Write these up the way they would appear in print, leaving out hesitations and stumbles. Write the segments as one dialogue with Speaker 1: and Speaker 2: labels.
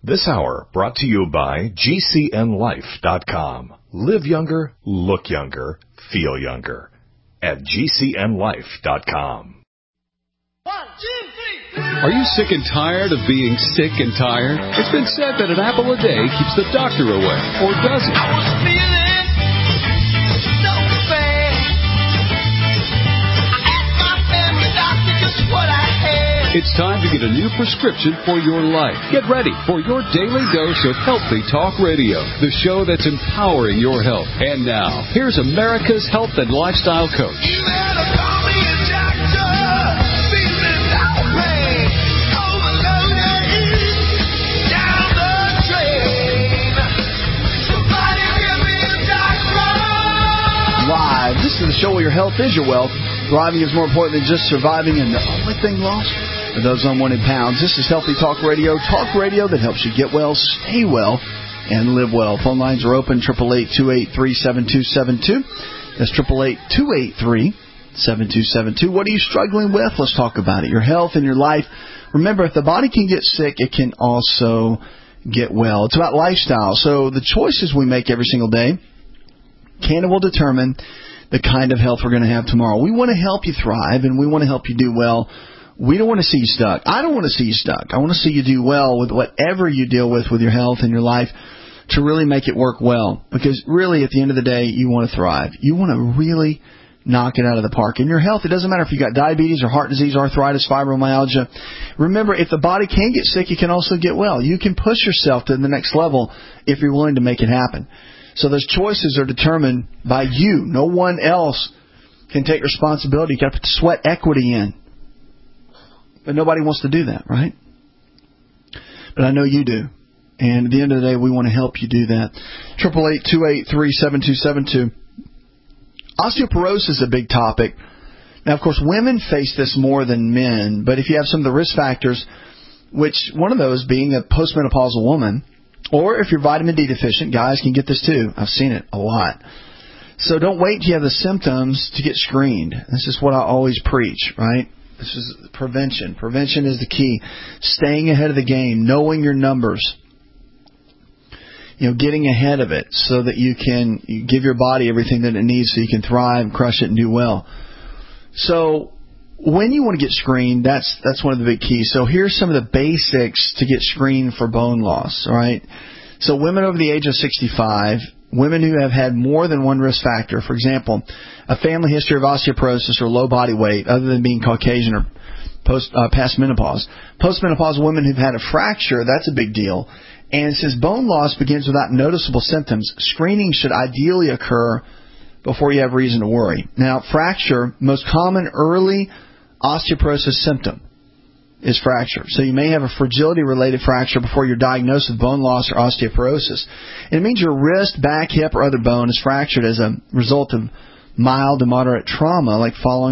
Speaker 1: This hour brought to you by GCNLife.com. Live younger, look younger, feel younger. At GCNLife.com.
Speaker 2: 1, 2, 3.
Speaker 3: Are you sick and tired of being sick and tired? It's been said that an apple a day keeps the doctor away, or does it?
Speaker 2: I was feeling so bad. I asked my family doctor just what I had.
Speaker 3: It's time to get a new prescription for your life. Get ready for your daily dose of Healthy Talk Radio, the show that's empowering your health. And now, here's America's health and lifestyle coach.
Speaker 2: You better call me a doctor. Feeling outraged. Overloaded. Down the drain. Somebody give me a doctor.
Speaker 4: Live. This is the show where your health is your wealth. Thriving is more important than just surviving, and the only thing lost for those unwanted pounds. This is Healthy Talk Radio that helps you get well, stay well, and live well. Phone lines are open, 888-283-7272. That's 888-283-7272. What are you struggling with? Let's talk about it. Your health and your life. Remember, if the body can get sick, it can also get well. It's about lifestyle. So the choices we make every single day can and will determine the kind of health we're going to have tomorrow. We want to help you thrive, and we want to help you do well. We don't want to see you stuck. I don't want to see you stuck. I want to see you do well with whatever you deal with your health and your life to really make it work well. Because really, at the end of the day, you want to thrive. You want to really knock it out of the park. And your health, it doesn't matter if you've got diabetes or heart disease, arthritis, fibromyalgia. Remember, if the body can get sick, you can also get well. You can push yourself to the next level if you're willing to make it happen. So those choices are determined by you. No one else can take responsibility. You've got to put the sweat equity in. But nobody wants to do that, right? But I know you do. And at the end of the day, we want to help you do that. 888-283-7272. Osteoporosis is a big topic. Now, of course, women face this more than men. But if you have some of the risk factors, which one of those being a postmenopausal woman, or if you're vitamin D deficient, guys can get this too. I've seen it a lot. So don't wait till you have the symptoms to get screened. This is what I always preach, right? This is prevention. Prevention is the key. Staying ahead of the game, knowing your numbers, getting ahead of it so that you can give your body everything that it needs so you can thrive, crush it, and do well. So when you want to get screened, that's one of the big keys. So here's some of the basics to get screened for bone loss, all right? So women over the age of 65, women who have had more than one risk factor, for example, a family history of osteoporosis or low body weight, other than being Caucasian or past menopause. Postmenopausal women who've had a fracture, that's a big deal. And since bone loss begins without noticeable symptoms, screening should ideally occur before you have reason to worry. Now, fracture, most common early osteoporosis symptom is fracture. So you may have a fragility-related fracture before you're diagnosed with bone loss or osteoporosis. And it means your wrist, back, hip, or other bone is fractured as a result of mild to moderate trauma, like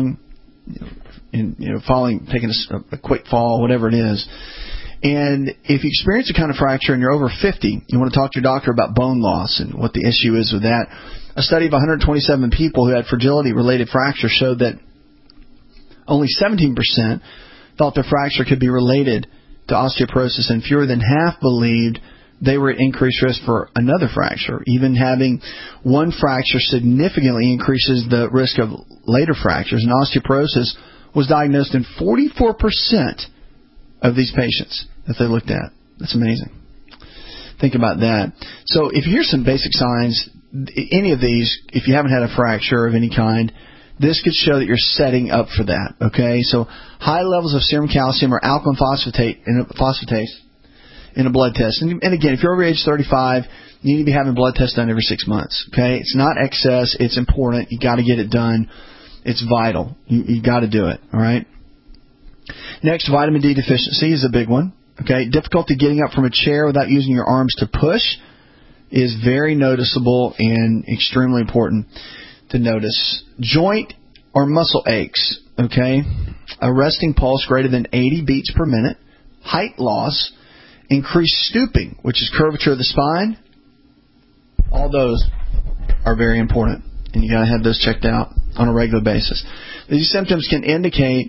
Speaker 4: taking a quick fall, whatever it is. And if you experience a kind of fracture and you're over 50, you want to talk to your doctor about bone loss and what the issue is with that. A study of 127 people who had fragility-related fracture showed that only 17% thought their fracture could be related to osteoporosis, and fewer than half believed they were at increased risk for another fracture. Even having one fracture significantly increases the risk of later fractures, and osteoporosis was diagnosed in 44% of these patients that they looked at. That's amazing. Think about that. So if here's some basic signs, any of these, if you haven't had a fracture of any kind, this could show that you're setting up for that, okay? So high levels of serum calcium or alkaline phosphatase in a blood test. And again, if you're over age 35, you need to be having blood tests done every 6 months, okay? It's not excess. It's important. You got to get it done. It's vital. You got to do it, all right? Next, vitamin D deficiency is a big one, okay? Difficulty getting up from a chair without using your arms to push is very noticeable and extremely important to notice. Joint or muscle aches, okay? A resting pulse greater than 80 beats per minute. Height loss. Increased stooping, which is curvature of the spine. All those are very important, and you got to have those checked out on a regular basis. These symptoms can indicate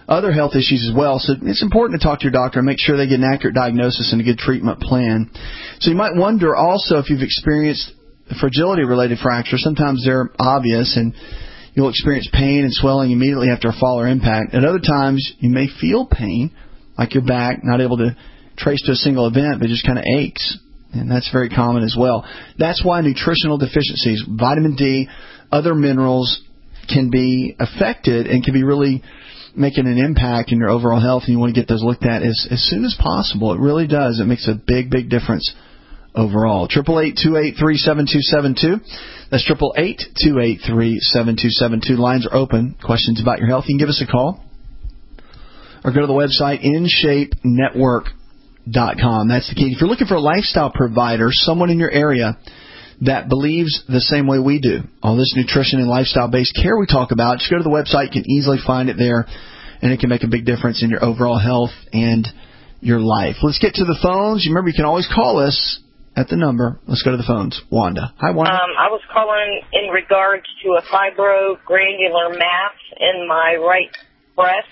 Speaker 4: other health issues as well. So it's important to talk to your doctor and make sure they get an accurate diagnosis and a good treatment plan. So you might wonder also if you've experienced fragility-related fractures. Sometimes they're obvious, and you'll experience pain and swelling immediately after a fall or impact. At other times, you may feel pain, like your back, not able to trace to a single event, but just kind of aches. And that's very common as well. That's why nutritional deficiencies, vitamin D, other minerals can be affected and can be really making an impact in your overall health, and you want to get those looked at as soon as possible. It really does. It makes a big, big difference overall. 888-283-7272. That's 888-283-7272. Lines are open. Questions about your health, you can give us a call. Or go to the website, InShapeNetwork.com. That's the key. If you're looking for a lifestyle provider, someone in your area that believes the same way we do, all this nutrition and lifestyle-based care we talk about, just go to the website. You can easily find it there, and it can make a big difference in your overall health and your life. Let's get to the phones. Remember, you can always call us at the number. Let's go to the phones. Wanda. Hi, Wanda.
Speaker 5: I was calling in regards to a fibrogranular mass in my right breast.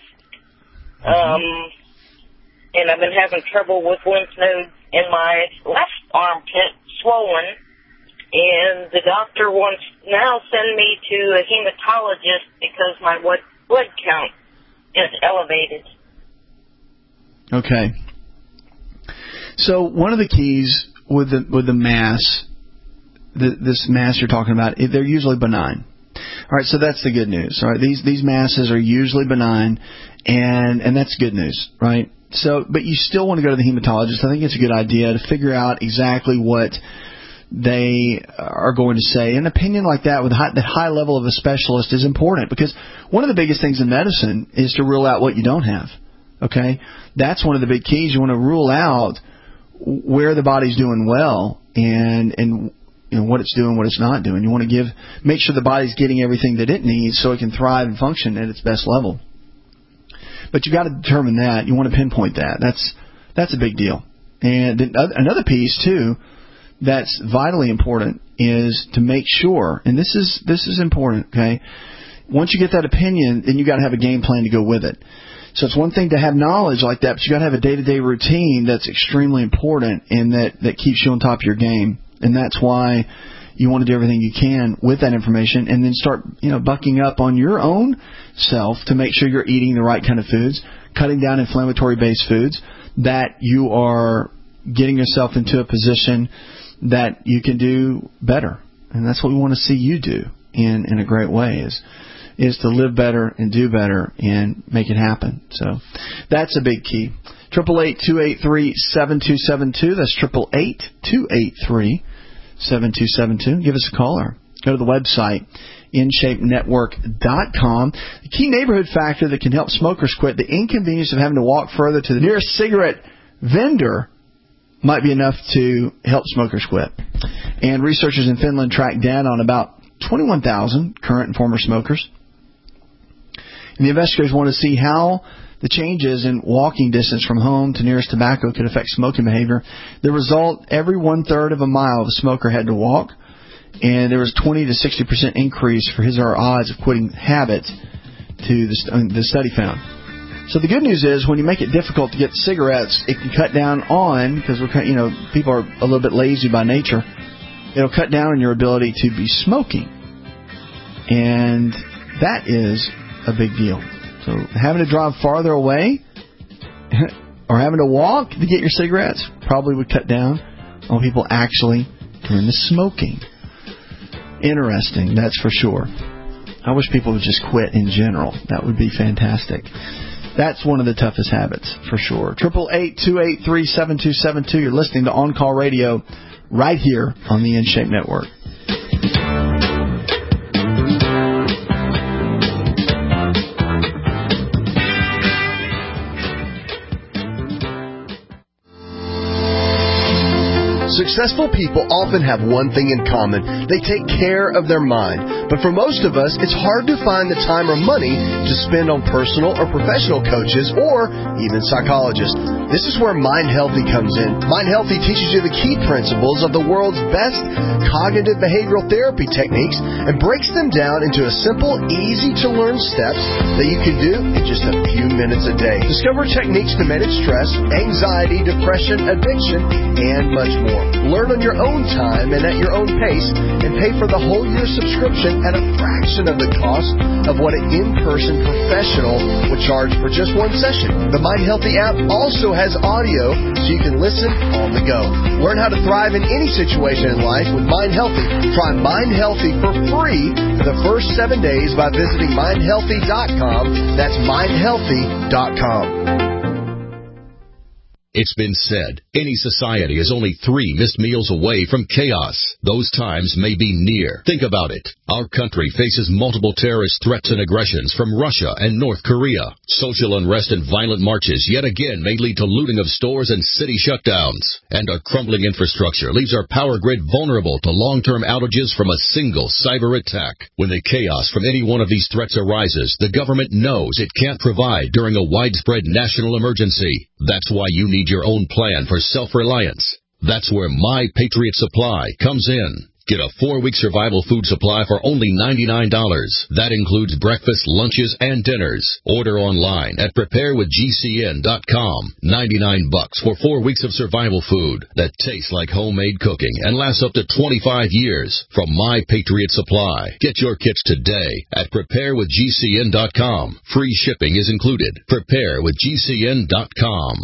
Speaker 5: And I've been having trouble with lymph nodes in my left armpit, swollen. And the doctor wants now send me to a hematologist because my blood count is elevated.
Speaker 4: Okay. So one of the keys with the mass, this mass you're talking about, they're usually benign. All right, so that's the good news. All right, these masses are usually benign, and that's good news, right? So, but you still want to go to the hematologist. I think it's a good idea to figure out exactly what they are going to say. An opinion like that with the high level of a specialist is important, because one of the biggest things in medicine is to rule out what you don't have. Okay, that's one of the big keys. You want to rule out where the body's doing well and you know what it's doing, what it's not doing. You want to make sure the body's getting everything that it needs so it can thrive and function at its best level. But you've got to determine that. You want to pinpoint that. That's a big deal. And then another piece too that's vitally important is to make sure, and this is important, okay? Once you get that opinion, then you got to have a game plan to go with it. So it's one thing to have knowledge like that, but you got to have a day-to-day routine that's extremely important and that keeps you on top of your game. And that's why you want to do everything you can with that information, and then start, bucking up on your own self to make sure you're eating the right kind of foods, cutting down inflammatory-based foods, that you are getting yourself into a position that you can do better. And that's what we want to see you do in a great way is to live better and do better and make it happen. So that's a big key. 888-283-7272. That's 888-283-7272. Give us a call or go to the website, InShapeNetwork.com. The key neighborhood factor that can help smokers quit, the inconvenience of having to walk further to the nearest cigarette vendor, might be enough to help smokers quit. And researchers in Finland tracked data on about 21,000 current and former smokers. And the investigators want to see how the changes in walking distance from home to nearest tobacco could affect smoking behavior. The result, every 1/3 of a mile the smoker had to walk, and there was 20 to 60% increase for his or her odds of quitting habit to the study found. So the good news is when you make it difficult to get cigarettes, it can cut down on, because people are a little bit lazy by nature, it'll cut down on your ability to be smoking. And that is a big deal. So having to drive farther away or having to walk to get your cigarettes probably would cut down on people actually doing the smoking. Interesting, that's for sure. I wish people would just quit in general. That would be fantastic. That's one of the toughest habits, for sure. 888-283-7272. You're listening to On Call Radio right here on the InShape Network.
Speaker 6: Successful people often have one thing in common. They take care of their mind. But for most of us, it's hard to find the time or money to spend on personal or professional coaches or even psychologists. This is where Mind Healthy comes in. Mind Healthy teaches you the key principles of the world's best cognitive behavioral therapy techniques and breaks them down into a simple, easy-to-learn steps that you can do in just a few minutes a day. Discover techniques to manage stress, anxiety, depression, addiction, and much more. Learn on your own time and at your own pace, and pay for the whole year subscription at a fraction of the cost of what an in-person professional would charge for just one session. The Mind Healthy app also has audio so you can listen on the go. Learn how to thrive in any situation in life with Mind Healthy. Try Mind Healthy for free for the first 7 days by visiting mindhealthy.com. That's mindhealthy.com.
Speaker 7: It's been said, any society is only 3 missed meals away from chaos. Those times may be near. Think about it. Our country faces multiple terrorist threats and aggressions from Russia and North Korea. Social unrest and violent marches yet again may lead to looting of stores and city shutdowns. And our crumbling infrastructure leaves our power grid vulnerable to long-term outages from a single cyber attack. When the chaos from any one of these threats arises, the government knows it can't provide during a widespread national emergency. That's why you need your own plan for self-reliance. That's where My Patriot Supply comes in. Get a 4-week survival food supply for only $99. That includes breakfast, lunches, and dinners. Order online at preparewithgcn.com. $99 for 4 weeks of survival food that tastes like homemade cooking and lasts up to 25 years from My Patriot Supply. Get your kits today at preparewithgcn.com. Free shipping is included. Preparewithgcn.com.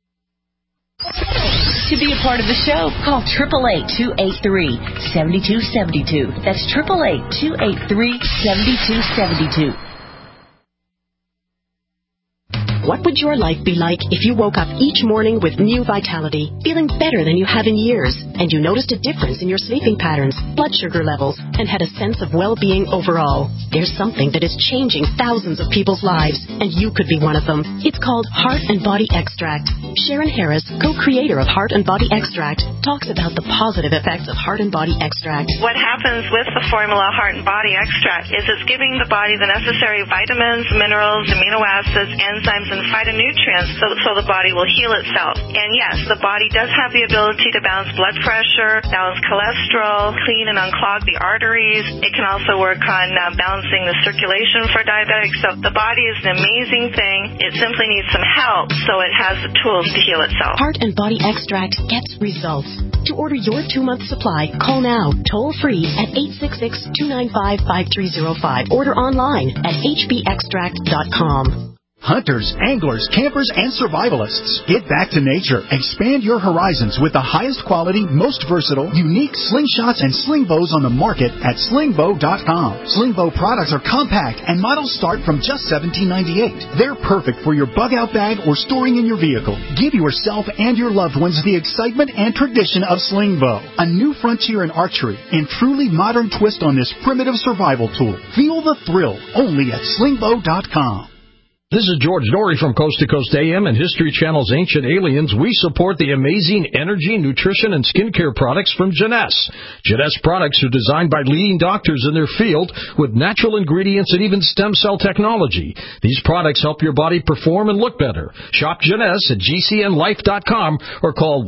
Speaker 8: To be a part of the show, call 888-283-7272. That's 888-283-7272.
Speaker 9: What would your life be like if you woke up each morning with new vitality, feeling better than you have in years, and you noticed a difference in your sleeping patterns, blood sugar levels, and had a sense of well-being overall? There's something that is changing thousands of people's lives, and you could be one of them. It's called Heart and Body Extract. Sharon Harris, co-creator of Heart and Body Extract, talks about the positive effects of Heart and Body Extract.
Speaker 10: What happens with the formula Heart and Body Extract is it's giving the body the necessary vitamins, minerals, amino acids, enzymes, and phytonutrients so the body will heal itself. And yes, the body does have the ability to balance blood pressure, balance cholesterol, clean and unclog the arteries. It can also work on balancing the circulation for diabetics. So the body is an amazing thing. It simply needs some help so it has the tools to heal itself.
Speaker 9: Heart and Body Extract gets results. To order your 2-month supply, call now, toll free at 866-295-5305. Order online at hbextract.com.
Speaker 11: Hunters, anglers, campers, and survivalists, get back to nature. Expand your horizons with the highest quality, most versatile, unique slingshots and sling bows on the market at slingbow.com. Slingbow products are compact and models start from just $17.98. They're perfect for your bug-out bag or storing in your vehicle. Give yourself and your loved ones the excitement and tradition of Slingbow, a new frontier in archery and truly modern twist on this primitive survival tool. Feel the thrill only at slingbow.com.
Speaker 12: This is George Norrie from Coast to Coast AM and History Channel's Ancient Aliens. We support the amazing energy, nutrition, and skincare products from Jeunesse. Jeunesse products are designed by leading doctors in their field with natural ingredients and even stem cell technology. These products help your body perform and look better. Shop Jeunesse at gcnlife.com or call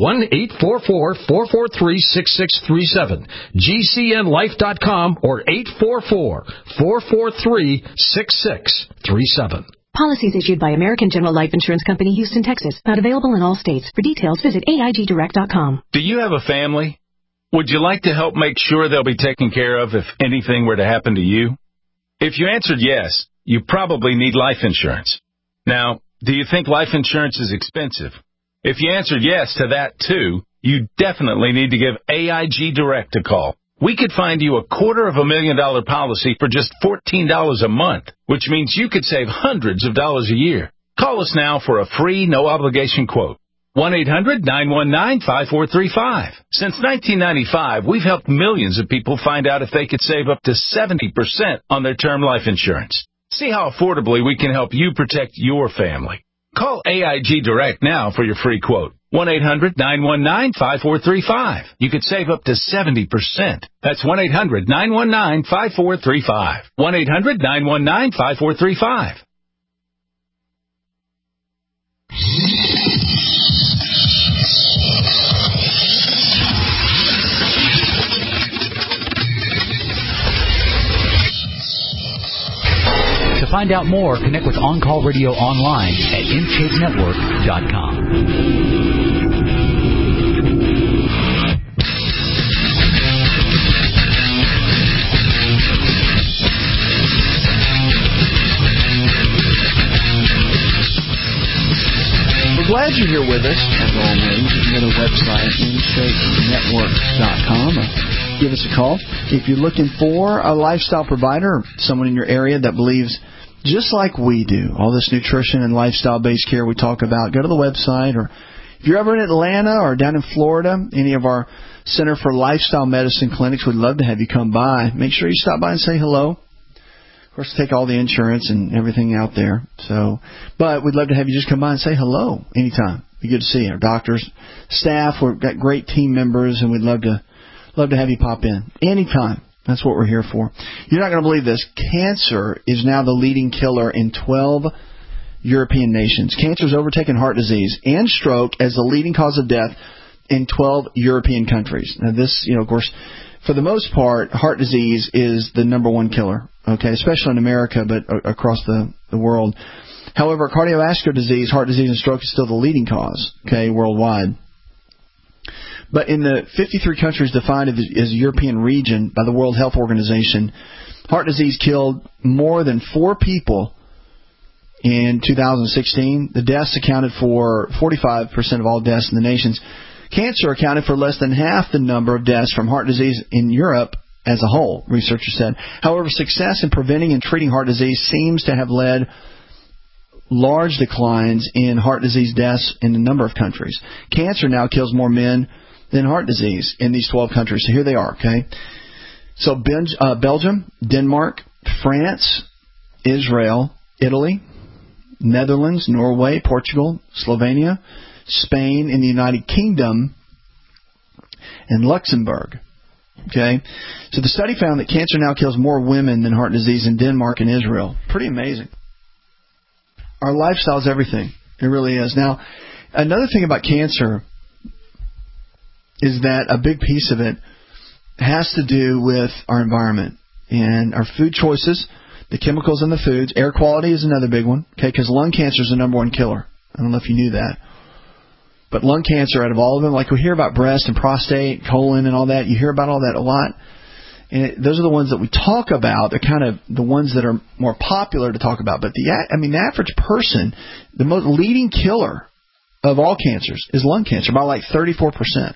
Speaker 12: 1-844-443-6637. gcnlife.com or 844-443-6637.
Speaker 13: Policies issued by American General Life Insurance Company, Houston, Texas. Not available in all states. For details, visit AIGdirect.com.
Speaker 14: Do you have a family? Would you like to help make sure they'll be taken care of if anything were to happen to you? If you answered yes, you probably need life insurance. Now, do you think life insurance is expensive? If you answered yes to that too, you definitely need to give AIG Direct a call. We could find you a $250,000 policy for just $14 a month, which means you could save hundreds of dollars a year. Call us now for a free, no-obligation quote. 1-800-919-5435. Since 1995, we've helped millions of people find out if they could save up to 70% on their term life insurance. See how affordably we can help you protect your family. Call AIG Direct now for your free quote. 1-800-919-5435. You could save up to 70%. That's 1-800-919-5435. 1-800-919-5435.
Speaker 15: To find out more, connect with On Call Radio online at InShapeNetwork.com.
Speaker 4: We're glad you're here with us, as always. You can go to the website, InShapeNetwork.com. Give us a call. If you're looking for a lifestyle provider, someone in your area that believes just like we do, all this nutrition and lifestyle-based care we talk about, go to the website. Or if you're ever in Atlanta or down in Florida, any of our Center for Lifestyle Medicine clinics, we'd love to have you come by. Make sure you stop by and say hello. Of course, take all the insurance and everything out there. But we'd love to have you just come by and say hello anytime. It'd be good to see you. Our doctors, staff, we've got great team members, and we'd love to have you pop in anytime. That's what we're here for. You're not going to believe this. Cancer is now the leading killer in 12 European nations. Cancer has overtaken heart disease and stroke as the leading cause of death in 12 European countries. Now, this, of course, for the most part, heart disease is the number one killer, okay, especially in America, but across the world. However, cardiovascular disease, heart disease, and stroke is still the leading cause, okay, worldwide. But in the 53 countries defined as a European region by the World Health Organization, heart disease killed more than 4 people in 2016. The deaths accounted for 45% of all deaths in the nations. Cancer accounted for less than half the number of deaths from heart disease in Europe as a whole, researchers said. However, success in preventing and treating heart disease seems to have led large declines in heart disease deaths in a number of countries. Cancer now kills more men than heart disease in these 12 countries. So here they are, okay? So Belgium, Denmark, France, Israel, Italy, Netherlands, Norway, Portugal, Slovenia, Spain, and the United Kingdom, and Luxembourg. Okay? So the study found that cancer now kills more women than heart disease in Denmark and Israel. Pretty amazing. Our lifestyle is everything. It really is. Now, another thing about cancer is that a big piece of it has to do with our environment and our food choices, the chemicals in the foods. Air quality is another big one, okay, because lung cancer is the number one killer. I don't know if you knew that. But lung cancer, out of all of them, like we hear about breast and prostate, colon and all that, you hear about all that a lot. And those are the ones that we talk about. They're kind of the ones that are more popular to talk about. But the average person, the most leading killer of all cancers is lung cancer by like 34%.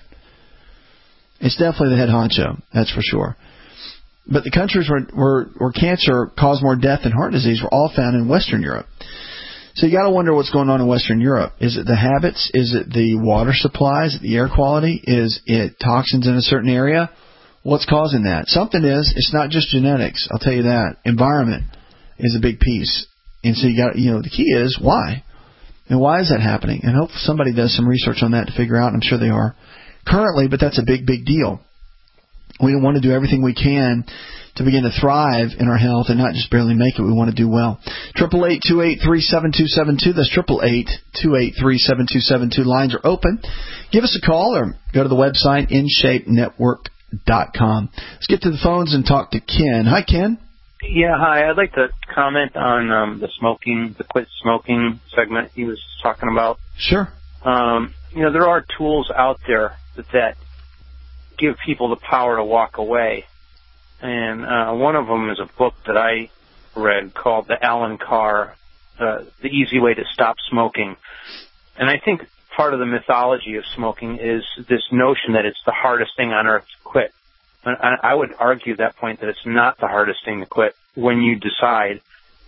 Speaker 4: It's definitely the head honcho, that's for sure. But the countries where cancer caused more death than heart disease were all found in Western Europe. So you got to wonder what's going on in Western Europe. Is it the habits? Is it the water supply? Is it the air quality? Is it toxins in a certain area? What's causing that? Something is. It's not just genetics. I'll tell you that. Environment is a big piece. And so you got, the key is why. And why is that happening? And hope somebody does some research on that to figure out. I'm sure they are currently, but that's a big, big deal. We want to do everything we can to begin to thrive in our health and not just barely make it. We want to do well. 888-283-7272. That's 888-283-7272. Lines are open. Give us a call or go to the website, InShapeNetwork.com. Let's get to the phones and talk to Ken. Hi, Ken.
Speaker 16: Yeah, hi. I'd like to comment on the quit smoking segment he was talking about.
Speaker 4: Sure.
Speaker 16: There are tools out there that give people the power to walk away. And one of them is a book that I read called The Alan Carr, The Easy Way to Stop Smoking. And I think part of the mythology of smoking is this notion that it's the hardest thing on earth to quit. And I would argue that point that it's not the hardest thing to quit when you decide.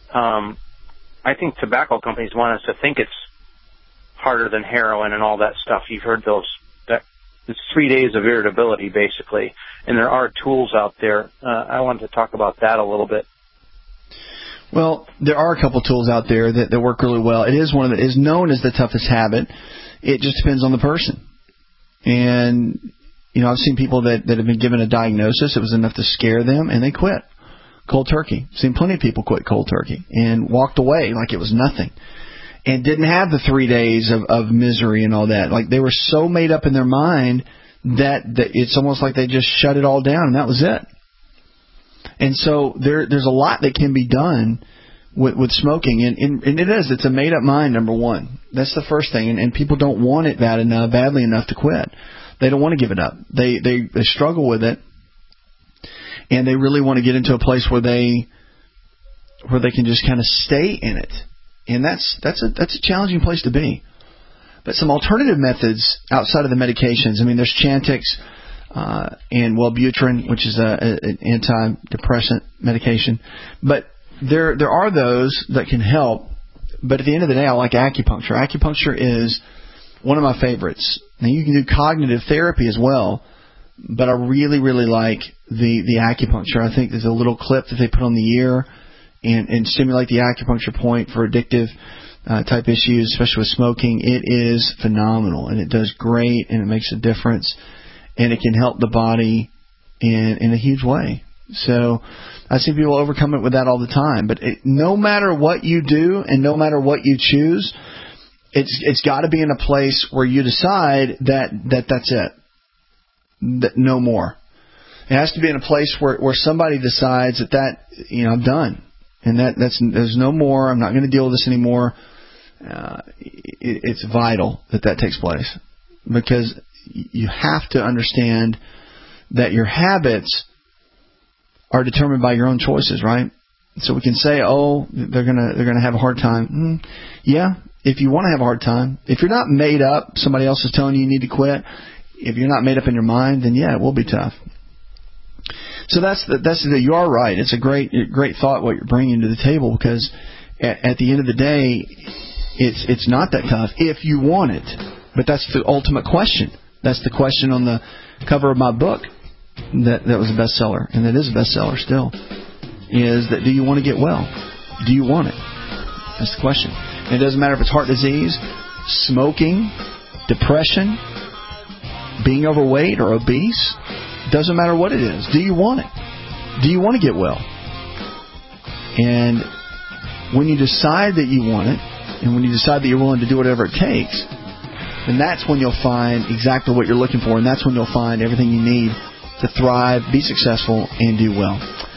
Speaker 16: I think tobacco companies want us to think it's harder than heroin and all that stuff. You've heard it's 3 days of irritability, basically, and there are tools out there. I wanted to talk about that a little bit.
Speaker 4: Well, there are a couple tools out there that work really well. It is one of is known as the toughest habit. it just depends on the person. And, I've seen people that have been given a diagnosis. It was enough to scare them, and they quit cold turkey. I've seen plenty of people quit cold turkey and walked away like it was nothing and didn't have the 3 days of misery and all that. Like, they were so made up in their mind that it's almost like they just shut it all down, and that was it. And so there's a lot that can be done with smoking, and it's a made-up mind, number one. That's the first thing, and people don't want it badly enough to quit. They don't want to give it up. They struggle with it, and they really want to get into a place where they can just kind of stay in it, and that's a challenging place to be. But some alternative methods outside of the medications. I mean, there's Chantix and Wellbutrin, which is an antidepressant medication. But there are those that can help. But at the end of the day, I like acupuncture. Acupuncture is one of my favorites. Now, you can do cognitive therapy as well, but I really, really like the acupuncture. I think there's a little clip that they put on the ear and stimulate the acupuncture point for addictive type issues, especially with smoking. It is phenomenal, and it does great, and it makes a difference, and it can help the body in a huge way. So I see people overcome it with that all the time. But no matter what you do and no matter what you choose, it's got to be in a place where you decide that's it, that no more. It has to be in a place where somebody decides that I'm done, and there's no more. I'm not going to deal with this anymore. It's vital that takes place, because you have to understand that your habits are determined by your own choices, right? So we can say, they're gonna have a hard time. Yeah, if you want to have a hard time, if you're not made up, somebody else is telling you need to quit. If you're not made up in your mind, then yeah, it will be tough. So you are right. It's a great thought what you're bringing to the table, because at the end of the day, it's not that tough if you want it. But that's the ultimate question. That's the question on the cover of my book that was a bestseller, and that is a bestseller still, is that do you want to get well? Do you want it? That's the question. And it doesn't matter if it's heart disease, smoking, depression, being overweight or obese. Doesn't matter what it is. Do you want it? Do you want to get well? And when you decide that you want it, and when you decide that you're willing to do whatever it takes, then that's when you'll find exactly what you're looking for, and that's when you'll find everything you need to thrive, be successful, and do well.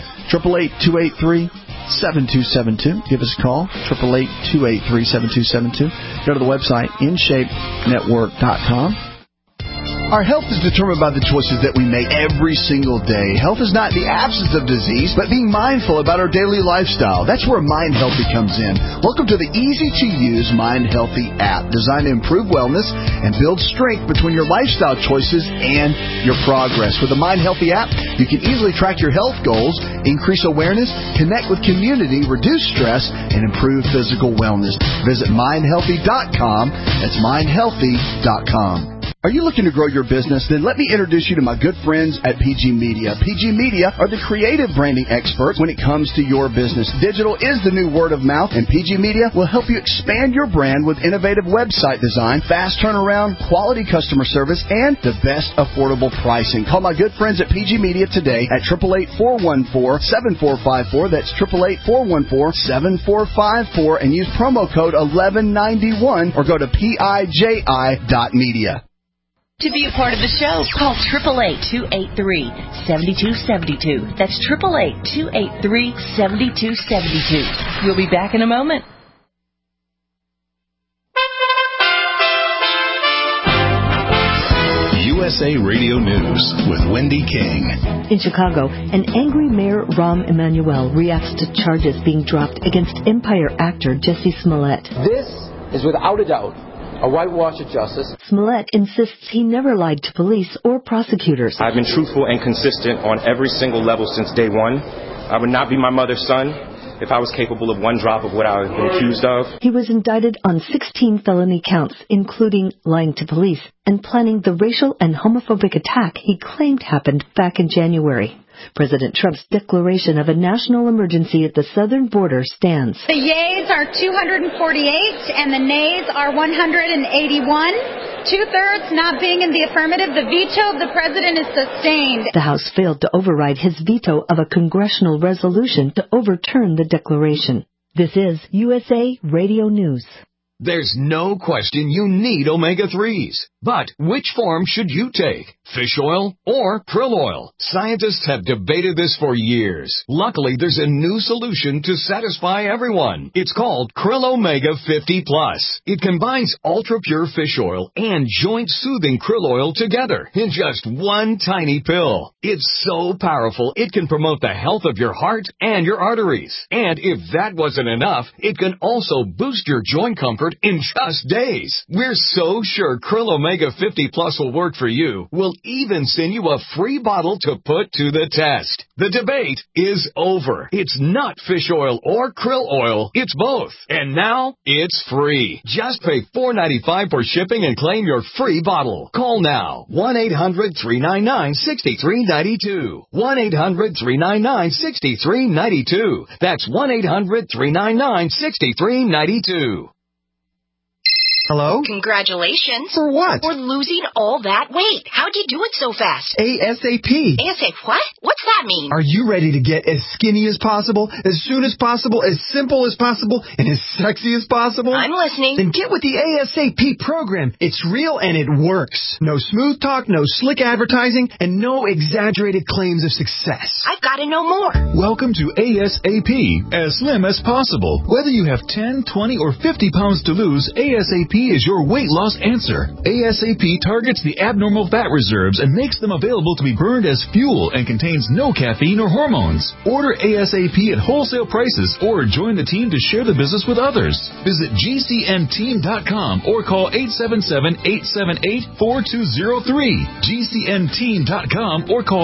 Speaker 4: 888-283-7272. Give us a call. 888-283-7272. Go to the website, InShapeNetwork.com.
Speaker 6: Our health is determined by the choices that we make every single day. Health is not the absence of disease, but being mindful about our daily lifestyle. That's where Mind Healthy comes in. Welcome to the easy-to-use Mind Healthy app, designed to improve wellness and build strength between your lifestyle choices and your progress. With the Mind Healthy app, you can easily track your health goals, increase awareness, connect with community, reduce stress, and improve physical wellness. Visit MindHealthy.com. That's MindHealthy.com. Are you looking to grow your business? Then let me introduce you to my good friends at PG Media. PG Media are the creative branding experts when it comes to your business. Digital is the new word of mouth, and PG Media will help you expand your brand with innovative website design, fast turnaround, quality customer service, and the best affordable pricing. Call my good friends at PG Media today at 888-414-7454. That's 888-414-7454, and use promo code 1191 or go to PIJI.media.
Speaker 8: To be a part of the show, call 888-283-7272. That's 888-283-7272. We'll be back in a moment.
Speaker 1: USA Radio News with Wendy King.
Speaker 17: In Chicago, an angry Mayor Rahm Emanuel reacts to charges being dropped against Empire actor Jussie Smollett.
Speaker 18: This is without a doubt a whitewash of justice.
Speaker 17: Smollett insists he never lied to police or prosecutors.
Speaker 19: I've been truthful and consistent on every single level since day one. I would not be my mother's son if I was capable of one drop of what I have been accused of.
Speaker 17: He was indicted on 16 felony counts, including lying to police and planning the racial and homophobic attack he claimed happened back in January. President Trump's declaration of a national emergency at the southern border stands.
Speaker 20: The yeas are 248 and the nays are 181. 2/3 not being in the affirmative, the veto of the president is sustained.
Speaker 17: The House failed to override his veto of a congressional resolution to overturn the declaration. This is USA Radio News.
Speaker 21: There's no question you need omega-3s. But which form should you take? Fish oil or krill oil? Scientists have debated this for years. Luckily, there's a new solution to satisfy everyone. It's called Krill Omega 50 Plus. It combines ultra-pure fish oil and joint-soothing krill oil together in just one tiny pill. It's so powerful, it can promote the health of your heart and your arteries. And if that wasn't enough, it can also boost your joint comfort in just days. We're so sure Krill Omega 50 Plus will work for you. We'll even send you a free bottle to put to the test. The debate is over. It's not fish oil or krill oil. It's both. And now it's free. Just pay $4.95 for shipping and claim your free bottle. Call now. 1-800-399-6392. 1-800-399-6392. That's 1-800-399-6392.
Speaker 22: Hello?
Speaker 23: Congratulations.
Speaker 22: For what?
Speaker 23: For losing all that weight. How'd you do it so fast?
Speaker 22: ASAP.
Speaker 23: ASAP what? What's that mean?
Speaker 22: Are you ready to get as skinny as possible, as soon as possible, as simple as possible, and as sexy as possible?
Speaker 23: I'm listening.
Speaker 22: Then get with the ASAP program. It's real and it works. No smooth talk, no slick advertising, and no exaggerated claims of success.
Speaker 23: I've got to know more.
Speaker 24: Welcome to ASAP, as slim as possible. Whether you have 10, 20, or 50 pounds to lose, ASAP is your weight loss answer. ASAP targets the abnormal fat reserves and makes them available to be burned as fuel and contains no caffeine or hormones. Order ASAP at wholesale prices or join the team to share the business with others. Visit GCNteam.com or call 877-878-4203. GCNteam.com or call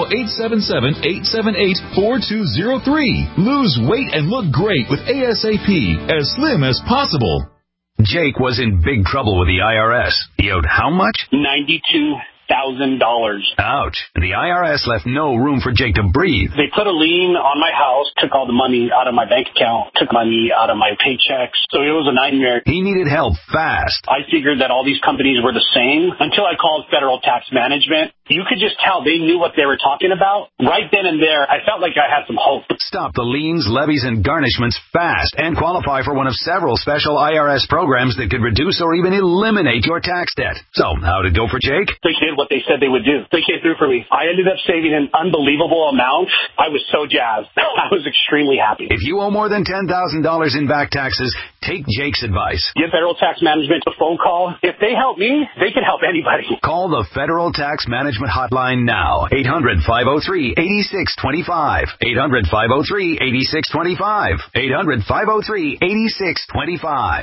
Speaker 24: 877-878-4203. Lose weight and look great with ASAP, as slim as possible.
Speaker 25: Jake was in big trouble with the IRS. He owed how much?
Speaker 26: $92,000.
Speaker 25: Ouch. The IRS left no room for Jake to breathe.
Speaker 26: They put a lien on my house, took all the money out of my bank account, took money out of my paychecks. So it was a nightmare.
Speaker 25: He needed help fast.
Speaker 26: I figured that all these companies were the same until I called Federal Tax Management. You could just tell they knew what they were talking about. Right then and there, I felt like I had some hope.
Speaker 25: Stop the liens, levies, and garnishments fast and qualify for one of several special IRS programs that could reduce or even eliminate your tax debt. So, how'd it go for Jake?
Speaker 26: They did what they said they would do. They came through for me. I ended up saving an unbelievable amount. I was so jazzed. I was extremely happy.
Speaker 25: If you owe more than $10,000 in back taxes, take Jake's advice.
Speaker 26: Give Federal Tax Management a phone call. If they help me, they can help anybody.
Speaker 25: Call the Federal Tax Management hotline now. 800-503-8625. 800-503-8625. 800-503-8625.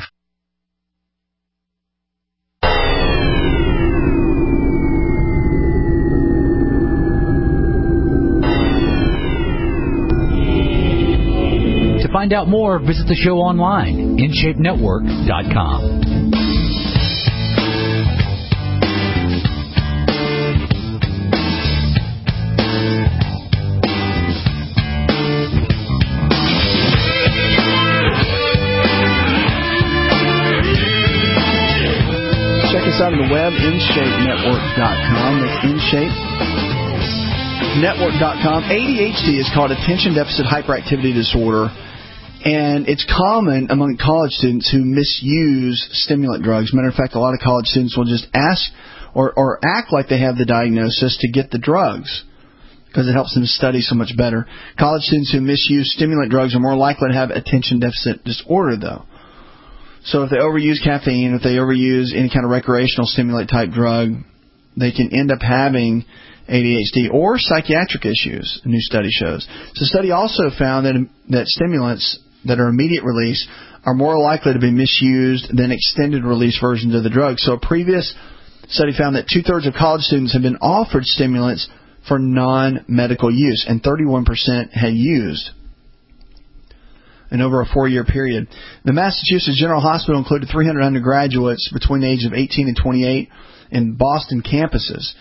Speaker 15: To find out more, visit the show online, InShapeNetwork.com.
Speaker 4: Check us out on the web, InShapeNetwork.com. That's InShapeNetwork.com. ADHD is called Attention Deficit Hyperactivity Disorder, and it's common among college students who misuse stimulant drugs. Matter of fact, a lot of college students will just ask or act like they have the diagnosis to get the drugs because it helps them study so much better. College students who misuse stimulant drugs are more likely to have attention deficit disorder, though. So if they overuse caffeine, if they overuse any kind of recreational stimulant type drug, they can end up having ADHD or psychiatric issues, a new study shows. So the study also found that stimulants that are immediate release are more likely to be misused than extended release versions of the drug. So a previous study found that 2/3 of college students have been offered stimulants for non-medical use, and 31% had used in over a 4-year period. The Massachusetts General Hospital included 300 undergraduates between the ages of 18 and 28 in Boston campuses.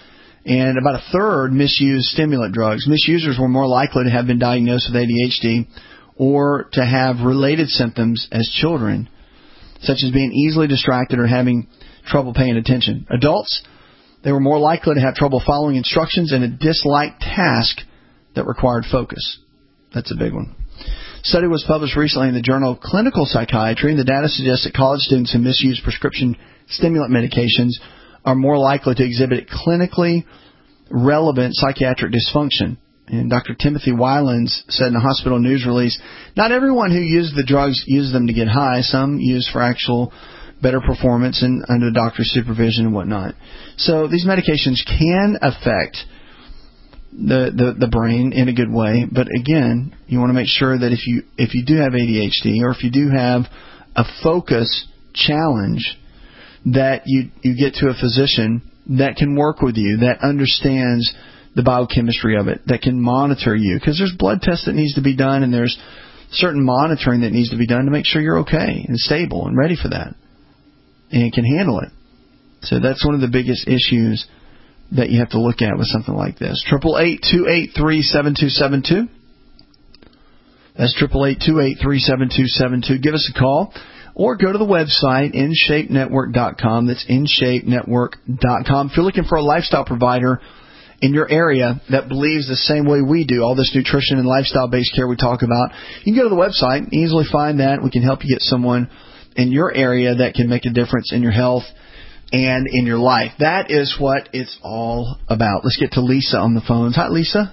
Speaker 4: And about a third misused stimulant drugs. Misusers were more likely to have been diagnosed with ADHD or to have related symptoms as children, such as being easily distracted or having trouble paying attention. Adults, they were more likely to have trouble following instructions and a disliked task that required focus. That's a big one. A study was published recently in the journal of Clinical Psychiatry, and the data suggests that college students who misuse prescription stimulant medications are more likely to exhibit clinically relevant psychiatric dysfunction. And Dr. Timothy Wylans said in a hospital news release, not everyone who uses the drugs uses them to get high. Some use for actual better performance and under doctor's supervision and whatnot. So these medications can affect the brain in a good way. But again, you want to make sure that if you do have ADHD or if you do have a focus challenge, that you get to a physician that can work with you, that understands the biochemistry of it, that can monitor you. Because there's blood tests that needs to be done, and there's certain monitoring that needs to be done to make sure you're okay and stable and ready for that and can handle it. So that's one of the biggest issues that you have to look at with something like this. 888-283-7272. That's 888-283-7272. Give us a call. Or go to the website, InShapeNetwork.com. That's InShapeNetwork.com. If you're looking for a lifestyle provider in your area that believes the same way we do, all this nutrition and lifestyle-based care we talk about, you can go to the website, easily find that. We can help you get someone in your area that can make a difference in your health and in your life. That is what it's all about. Let's get to Lisa on the phones. Hi, Lisa.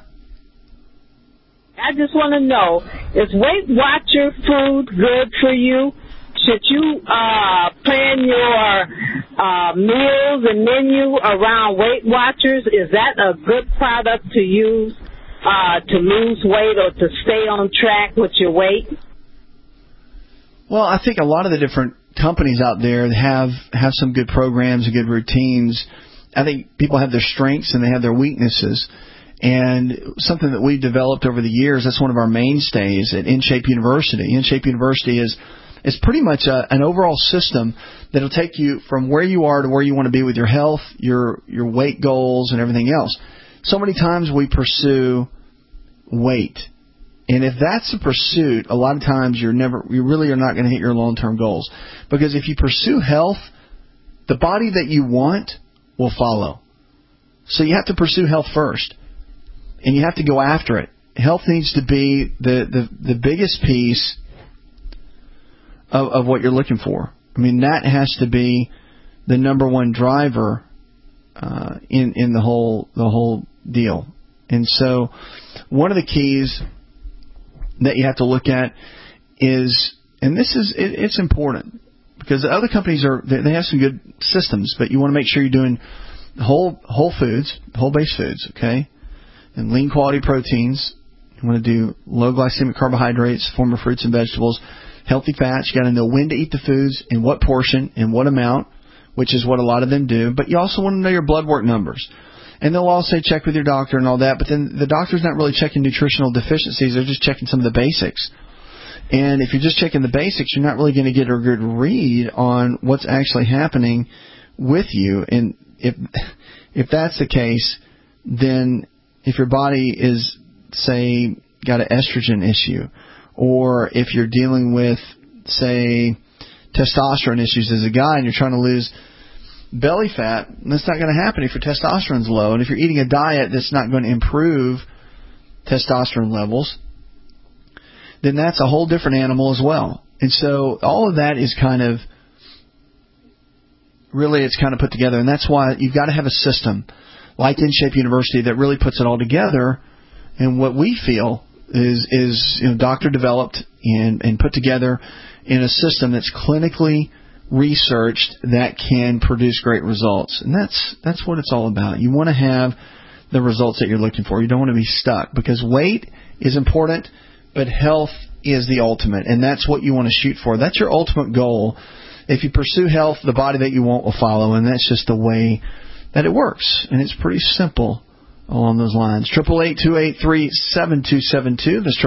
Speaker 2: I just want to know, is Weight Watcher food good for you? Should you plan your meals and menu around Weight Watchers? Is that a good product to use to lose weight or to stay on track with your weight?
Speaker 4: Well, I think a lot of the different companies out there have some good programs and good routines. I think people have their strengths and they have their weaknesses. And something that we've developed over the years, that's one of our mainstays at InShape University. InShape University is pretty much an overall system that will take you from where you are to where you want to be with your health, your weight goals, and everything else. So many times we pursue weight. And if that's the pursuit, a lot of times you really are not going to hit your long-term goals. Because if you pursue health, the body that you want will follow. So you have to pursue health first. And you have to go after it. Health needs to be the biggest piece of what you're looking for. I mean, that has to be the number one driver in the whole deal. And so one of the keys that you have to look at is, and it's important because the other companies they have some good systems, but you want to make sure you're doing whole foods, whole-based foods, okay, and lean quality proteins. You want to do low glycemic carbohydrates, form of fruits and vegetables. Healthy fats, you got to know when to eat the foods, in what portion, in what amount, which is what a lot of them do. But you also want to know your blood work numbers. And they'll all say check with your doctor and all that, but then the doctor's not really checking nutritional deficiencies. They're just checking some of the basics. And if you're just checking the basics, you're not really going to get a good read on what's actually happening with you. And if that's the case, then if your body is, say, got an estrogen issue, or if you're dealing with, say, testosterone issues as a guy and you're trying to lose belly fat, that's not going to happen if your testosterone's low. And if you're eating a diet that's not going to improve testosterone levels, then that's a whole different animal as well. And so all of that is kind of put together. And that's why you've got to have a system like InShape University that really puts it all together. And what we feel is doctor developed and put together in a system that's clinically researched that can produce great results. And that's what it's all about. You want to have the results that you're looking for. You don't want to be stuck, because weight is important, but health is the ultimate, and that's what you want to shoot for. That's your ultimate goal. If you pursue health, the body that you want will follow, and that's just the way that it works. And it's pretty simple along those lines. 888-283-7272. That's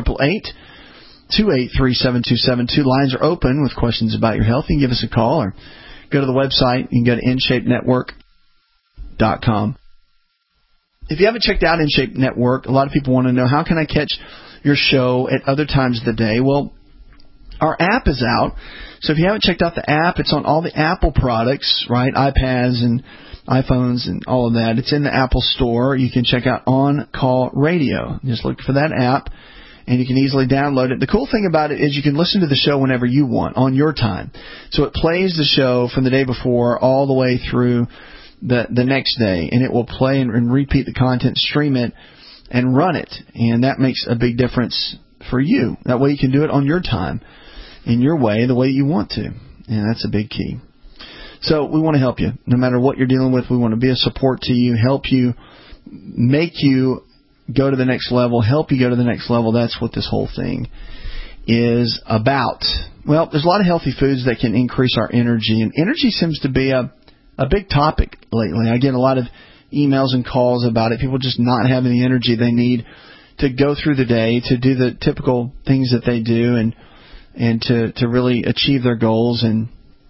Speaker 4: 888-283-7272. Lines are open with questions about your health. You can give us a call or go to the website. You can go to InShapeNetwork.com. if you haven't checked out InShape Network, a lot of people want to know, how can I catch your show at other times of the day? Well, our app is out. So if you haven't checked out the app, it's on all the Apple products, right? iPads and iPhones and all of that. It's in the Apple Store. You can check out On Call Radio. Just look for that app, and you can easily download it. The cool thing about it is you can listen to the show whenever you want, on your time. So it plays the show from the day before all the way through the next day, and it will play and repeat the content, stream it, and run it. And that makes a big difference for you. That way you can do it on your time, in your way, the way you want to. And that's a big key. So we want to help you. No matter what you're dealing with, we want to be a support to you, help you, make you go to the next level, help you go to the next level. That's what this whole thing is about. Well, there's a lot of healthy foods that can increase our energy, and energy seems to be a big topic lately. I get a lot of emails and calls about it. People just not having the energy they need to go through the day, to do the typical things that they do, and to really achieve their goals and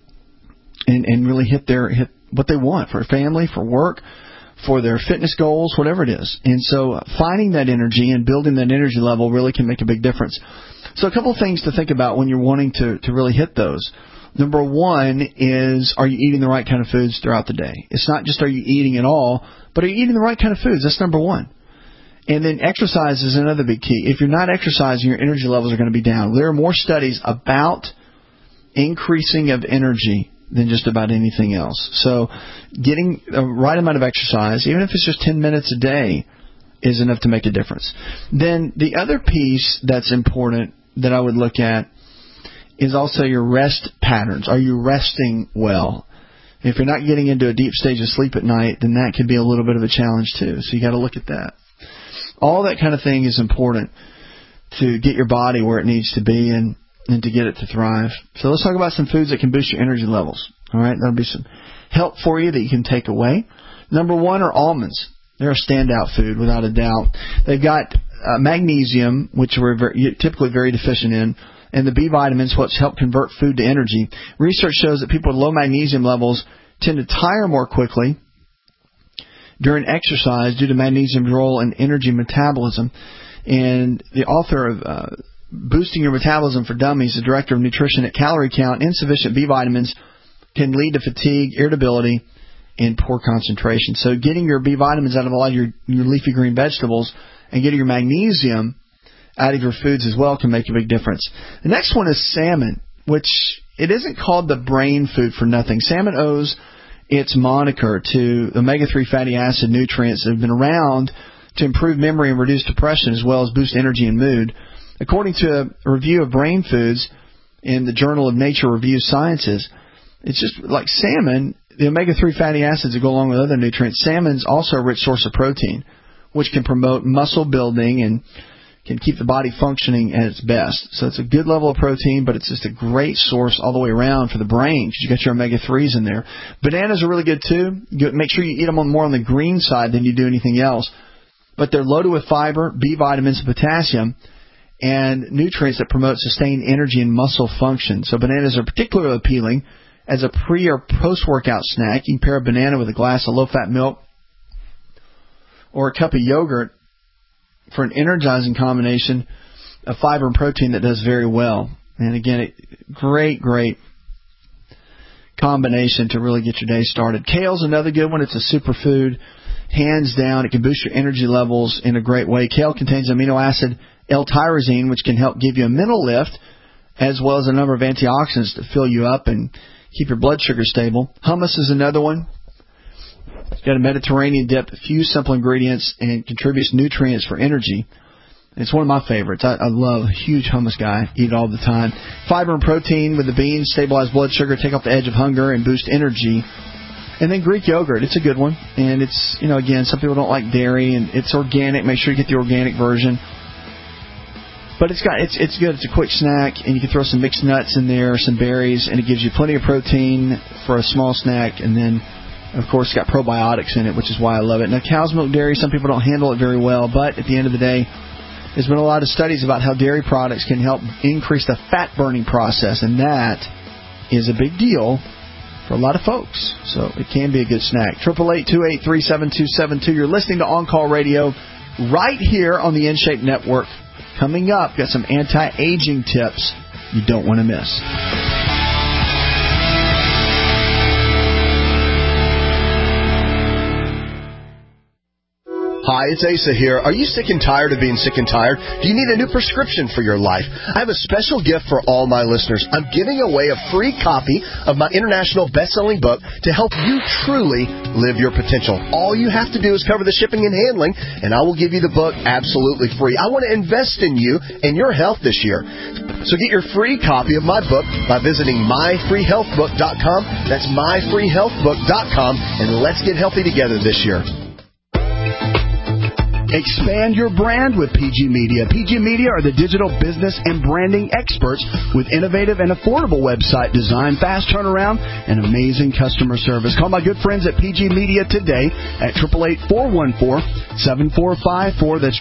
Speaker 4: really hit what they want for family, for work, for their fitness goals, whatever it is. And so finding that energy and building that energy level really can make a big difference. So a couple of things to think about when you're wanting to really hit those. Number one is, are you eating the right kind of foods throughout the day? It's not just are you eating at all, but are you eating the right kind of foods? That's number one. And then exercise is another big key. If you're not exercising, your energy levels are going to be down. There are more studies about increasing of energy than just about anything else. So getting the right amount of exercise, even if it's just 10 minutes a day, is enough to make a difference. Then the other piece that's important that I would look at is also your rest patterns. Are you resting well? If you're not getting into a deep stage of sleep at night, then that could be a little bit of a challenge too. So you got to look at that. All that kind of thing is important to get your body where it needs to be and to get it to thrive. So let's talk about some foods that can boost your energy levels. All right, that'll be some help for you that you can take away. Number one are almonds. They're a standout food without a doubt. They've got magnesium, which we're typically very deficient in, and the B vitamins, which help convert food to energy. Research shows that people with low magnesium levels tend to tire more quickly during exercise due to magnesium's role in energy metabolism. And the author of Boosting Your Metabolism for Dummies, the director of nutrition at Calorie Count, insufficient B vitamins can lead to fatigue, irritability, and poor concentration. So getting your B vitamins out of a lot of your leafy green vegetables and getting your magnesium out of your foods as well can make a big difference. The next one is salmon, which it isn't called the brain food for nothing. Salmon owes its moniker to omega-3 fatty acid nutrients that have been around to improve memory and reduce depression as well as boost energy and mood. According to a review of brain foods in the Journal of Nature Reviews Sciences, it's just like salmon, the omega-3 fatty acids that go along with other nutrients. Salmon's also a rich source of protein, which can promote muscle building and can keep the body functioning at its best. So it's a good level of protein, but it's just a great source all the way around for the brain because you got your omega-3s in there. Bananas are really good too. Make sure you eat them more on the green side than you do anything else. But they're loaded with fiber, B vitamins, and potassium, and nutrients that promote sustained energy and muscle function. So bananas are particularly appealing as a pre- or post-workout snack. You can pair a banana with a glass of low-fat milk or a cup of yogurt for an energizing combination of fiber and protein that does very well. And again, great combination to really get your day started. Kale's another good one. It's a superfood. Hands down, it can boost your energy levels in a great way. Kale contains amino acid L-tyrosine, which can help give you a mental lift, as well as a number of antioxidants to fill you up and keep your blood sugar stable. Hummus is another one. It's got a Mediterranean dip, a few simple ingredients, and contributes nutrients for energy. It's one of my favorites. I love a huge hummus guy. Eat it all the time. Fiber and protein with the beans stabilize blood sugar, take off the edge of hunger, and boost energy. And then Greek yogurt. It's a good one. And it's, again, some people don't like dairy, and it's organic. Make sure you get the organic version. But it's good. It's a quick snack, and you can throw some mixed nuts in there, some berries, and it gives you plenty of protein for a small snack. And then, of course, it's got probiotics in it, which is why I love it. Now, cow's milk dairy, some people don't handle it very well, but at the end of the day, there's been a lot of studies about how dairy products can help increase the fat-burning process, and that is a big deal for a lot of folks. So it can be a good snack. 888-283-7272. You're listening to On Call Radio right here on the InShape Network. Coming up, got some anti-aging tips you don't want to miss.
Speaker 6: Hi, it's Asa here. Are you sick and tired of being sick and tired? Do you need a new prescription for your life? I have a special gift for all my listeners. I'm giving away a free copy of my international best-selling book to help you truly live your potential. All you have to do is cover the shipping and handling, and I will give you the book absolutely free. I want to invest in you and your health this year. So get your free copy of my book by visiting myfreehealthbook.com. That's myfreehealthbook.com, and let's get healthy together this year.
Speaker 3: Expand your brand with PG Media. PG Media are the digital business and branding experts with innovative and affordable website design, fast turnaround, and amazing customer service. Call my good friends at PG Media today at 888-414-7454. That's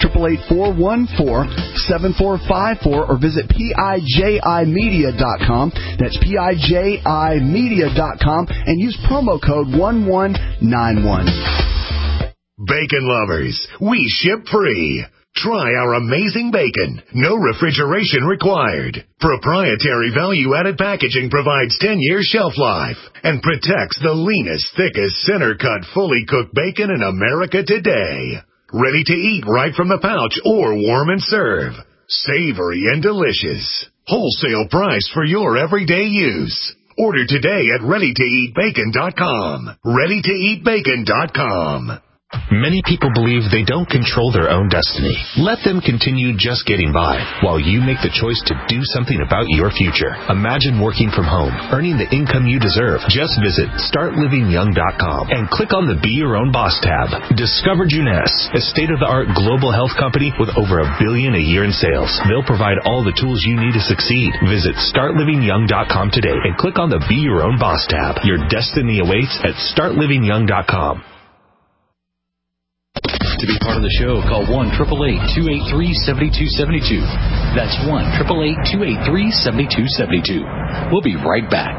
Speaker 3: 888-414-7454, or visit PIJImedia.com. That's PIJImedia.com, and use promo code 1191.
Speaker 1: Bacon lovers, we ship free. Try our amazing bacon. No refrigeration required. Proprietary value-added packaging provides 10-year shelf life and protects the leanest, thickest, center-cut, fully cooked bacon in America today. Ready to eat right from the pouch or warm and serve. Savory and delicious. Wholesale price for your everyday use. Order today at ReadyToEatBacon.com. ReadyToEatBacon.com.
Speaker 5: Many people believe they don't control their own destiny. Let them continue just getting by while you make the choice to do something about your future. Imagine working from home, earning the income you deserve. Just visit StartLivingYoung.com and click on the Be Your Own Boss tab. Discover Jeunesse, a state-of-the-art global health company with over $1 billion a year in sales. They'll provide all the tools you need to succeed. Visit StartLivingYoung.com today and click on the Be Your Own Boss tab. Your destiny awaits at StartLivingYoung.com.
Speaker 15: To be part of the show, call 1-888-283-7272. That's 1-888-283-7272. We'll be right back.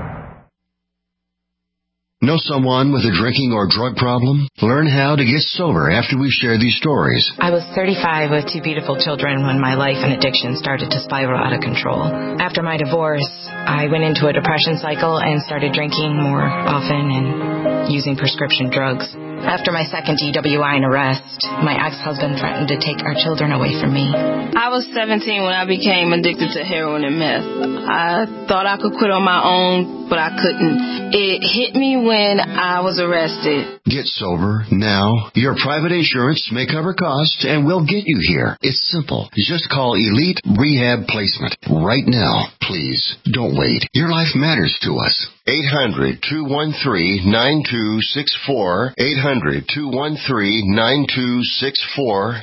Speaker 7: Know someone with a drinking or drug problem? Learn how to get sober after we share these stories.
Speaker 9: I was 35 with 2 beautiful children when my life and addiction started to spiral out of control. After my divorce, I went into a depression cycle and started drinking more often and using prescription drugs. After my second DWI and arrest, my ex-husband threatened to take our children away from me.
Speaker 10: I was 17 when I became addicted to heroin and meth. I thought I could quit on my own, but I couldn't. It hit me when I was arrested.
Speaker 7: Get sober now. Your private insurance may cover costs and we'll get you here. It's simple. Just call Elite Rehab Placement right now. Please, don't wait. Your life matters to us. 800-213-9264. 800-213-9264.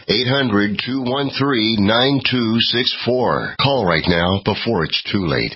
Speaker 7: 800-213-9264. Call right now before it's too late.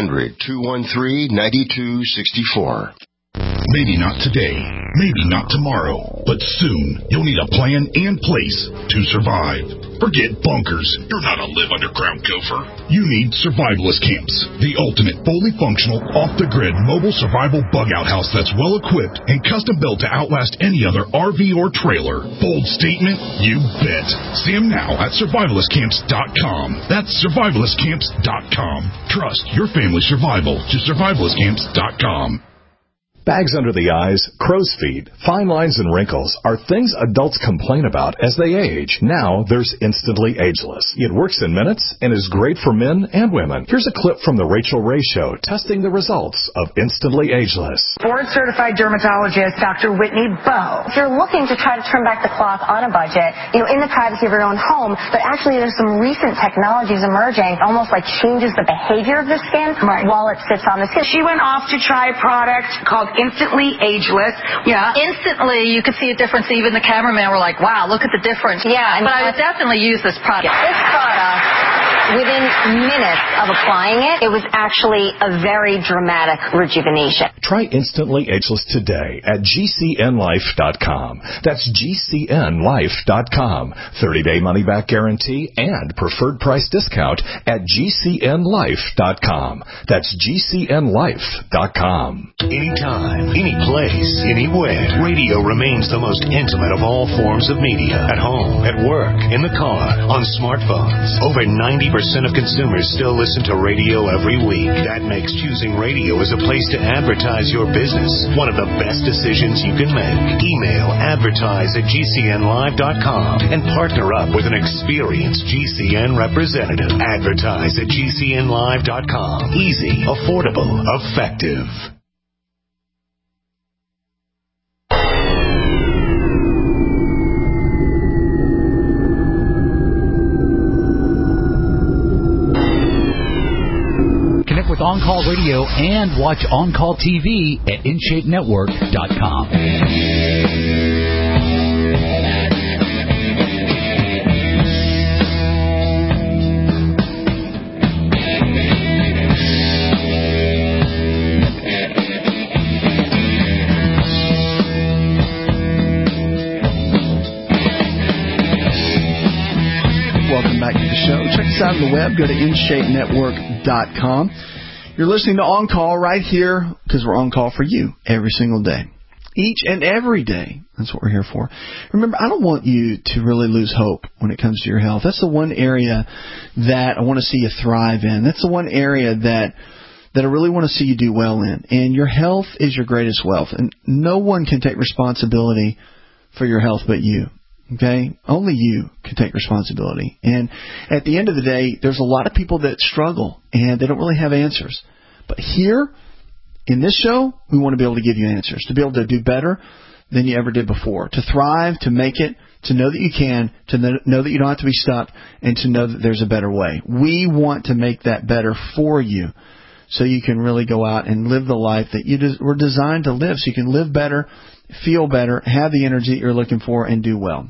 Speaker 7: 800-213-9264.
Speaker 11: Maybe not today, maybe not tomorrow, but soon you'll need a plan and place to survive. Forget bunkers. You're not a live underground gopher. You need survivalist camps, the ultimate fully functional, off-the-grid mobile survival bug-out house that's well-equipped and custom-built to outlast any other RV or trailer. Bold statement? You bet. See them now at survivalistcamps.com. That's survivalistcamps.com. Trust your family's survival to survivalistcamps.com.
Speaker 1: Bags under the eyes, crow's feet, fine lines, and wrinkles are things adults complain about as they age. Now there's Instantly Ageless. It works in minutes and is great for men and women. Here's a clip from the Rachel Ray Show testing the results of Instantly Ageless.
Speaker 27: Board-certified dermatologist Dr. Whitney Bowe.
Speaker 28: If you're looking to try to turn back the clock on a budget, in the privacy of your own home, but actually there's some recent technologies emerging, almost like changes the behavior of the skin while it sits on the skin.
Speaker 27: She went off to try a product called Instantly Ageless. Yeah. Instantly, you could see a difference. Even the cameraman were like, wow, look at the difference.
Speaker 28: Yeah.
Speaker 27: But I would definitely use this product.
Speaker 28: This product, within minutes of applying it, it was actually a very dramatic rejuvenation.
Speaker 8: Try Instantly Ageless today at GCNlife.com. That's GCNlife.com. 30-day money-back guarantee and preferred price discount at GCNlife.com. That's GCNlife.com.
Speaker 1: Anytime, any place, anywhere, radio remains the most intimate of all forms of media. At home, at work, in the car, on smartphones. Over 90% of consumers still listen to radio every week. That makes choosing radio as a place to advertise your business one of the best decisions you can make. Email advertise@GCNlive.com and partner up with an experienced GCN representative. Advertise at GCNlive.com. Easy, affordable, effective.
Speaker 15: Connect with On Call Radio and watch On Call TV at InShapeNetwork.com.
Speaker 4: Welcome back to the show. Check us out on the web. Go to InShapeNetwork.com. You're listening to On Call right here because we're on call for you every single day. Each and every day. That's what we're here for. Remember, I don't want you to really lose hope when it comes to your health. That's the one area that I want to see you thrive in. That's the one area that I really want to see you do well in. And your health is your greatest wealth. And no one can take responsibility for your health but you. Okay? Only you can take responsibility. And at the end of the day, there's a lot of people that struggle and they don't really have answers. But here, in this show, we want to be able to give you answers, to be able to do better than you ever did before, to thrive, to make it, to know that you can, to know that you don't have to be stuck, and to know that there's a better way. We want to make that better for you so you can really go out and live the life that you were designed to live, so you can live better, feel better, have the energy you're looking for, and do well.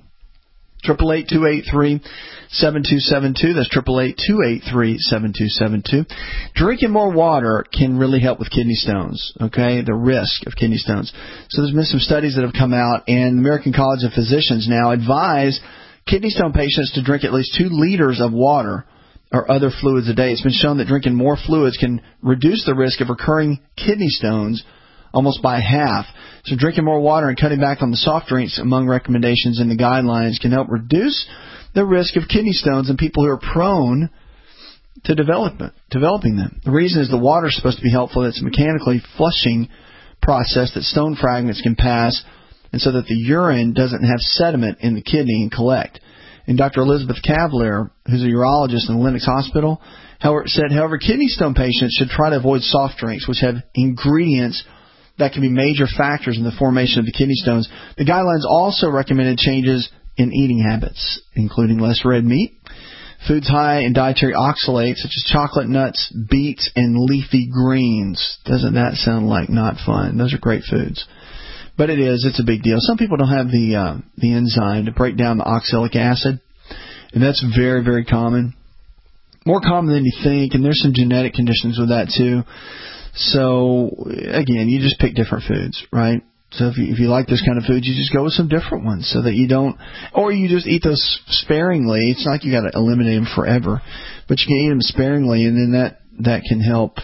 Speaker 4: 888-283-7272. That's 888-283-7272. Drinking more water can really help with kidney stones, okay, the risk of kidney stones. So there's been some studies that have come out, and the American College of Physicians now advise kidney stone patients to drink at least 2 liters of water or other fluids a day. It's been shown that drinking more fluids can reduce the risk of recurring kidney stones almost by half. So drinking more water and cutting back on the soft drinks among recommendations in the guidelines can help reduce the risk of kidney stones in people who are prone to developing them. The reason is the water is supposed to be helpful. It's a mechanically flushing process that stone fragments can pass, and so that the urine doesn't have sediment in the kidney and collect. And Dr. Elizabeth Cavalier, who's a urologist in Lenox Hospital, said, however, kidney stone patients should try to avoid soft drinks, which have ingredients that can be major factors in the formation of the kidney stones. The guidelines also recommended changes in eating habits, including less red meat, foods high in dietary oxalates, such as chocolate, nuts, beets, and leafy greens. Doesn't that sound like not fun? Those are great foods. But it is. It's a big deal. Some people don't have the enzyme to break down the oxalic acid, and that's very, very common. More common than you think, and there's some genetic conditions with that too. So, again, you just pick different foods, right? So if you like this kind of food, you just go with some different ones so that you don't, or you just eat those sparingly. It's not like you got to eliminate them forever, but you can eat them sparingly, and then that can help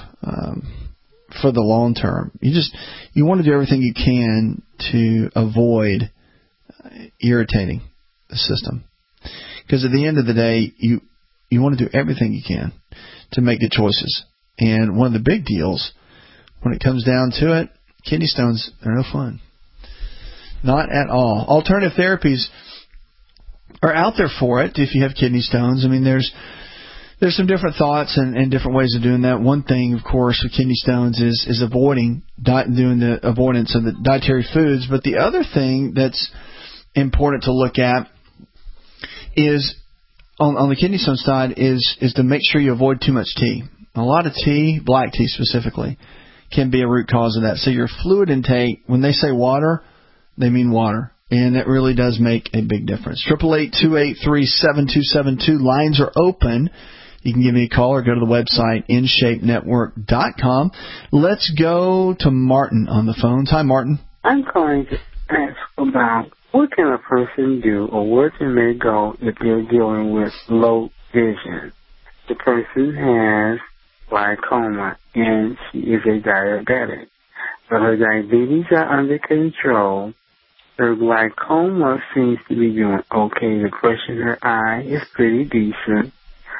Speaker 4: for the long term. You want to do everything you can to avoid irritating the system, because at the end of the day, you want to do everything you can to make good choices. And one of the big deals, when it comes down to it, kidney stones are no fun. Not at all. Alternative therapies are out there for it if you have kidney stones. I mean, there's some different thoughts and different ways of doing that. One thing, of course, with kidney stones is doing the avoidance of the dietary foods. But the other thing that's important to look at is, on the kidney stone side, is to make sure you avoid too much tea. A lot of tea, black tea specifically, can be a root cause of that. So your fluid intake, when they say water, they mean water. And it really does make a big difference. 888-283-7272. Lines are open. you can give me a call or go to the website, InShapeNetwork.com. Let's go to Martin on the phones. Hi, Martin.
Speaker 12: I'm calling to ask about what can a person do or where can they go if they're dealing with low vision? The person has glaucoma and she is a diabetic. But her diabetes are under control. Her glaucoma seems to be doing okay. The pressure in her eye is pretty decent.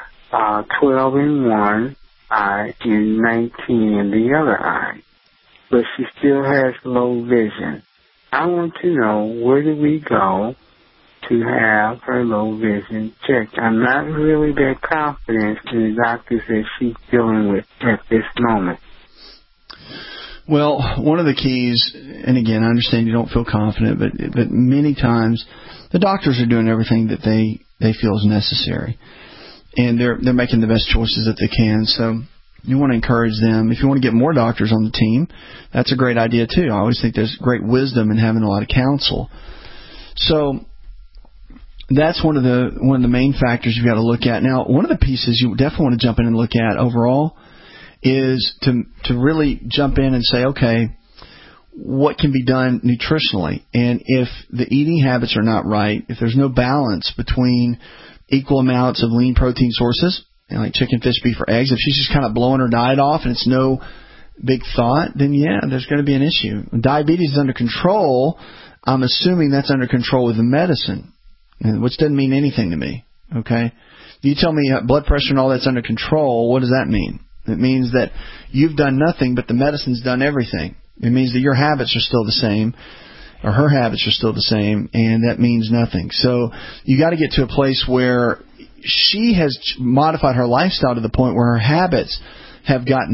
Speaker 12: 12 in one eye and 19 in the other eye. But she still has low vision. I want to know, where do we go to have her low vision checked? I'm not really that confident in the doctors that she's dealing with at this moment.
Speaker 4: Well, one of the keys, and again, I understand you don't feel confident, but many times the doctors are doing everything that they feel is necessary, and they're making the best choices that they can. So you want to encourage them. If you want to get more doctors on the team, that's a great idea too. I always think there's great wisdom in having a lot of counsel. So that's one of the main factors you've got to look at. Now, one of the pieces you definitely want to jump in and look at overall is to really jump in and say, okay, what can be done nutritionally? And if the eating habits are not right, if there's no balance between equal amounts of lean protein sources, like chicken, fish, beef, or eggs, if she's just kind of blowing her diet off and it's no big thought, then yeah, there's going to be an issue. When diabetes is under control, I'm assuming that's under control with the medicine, which doesn't mean anything to me, okay? You tell me blood pressure and all that's under control, what does that mean? It means that you've done nothing, but the medicine's done everything. It means that your habits are still the same, or her habits are still the same, and that means nothing. So you got to get to a place where she has modified her lifestyle to the point where her habits have gotten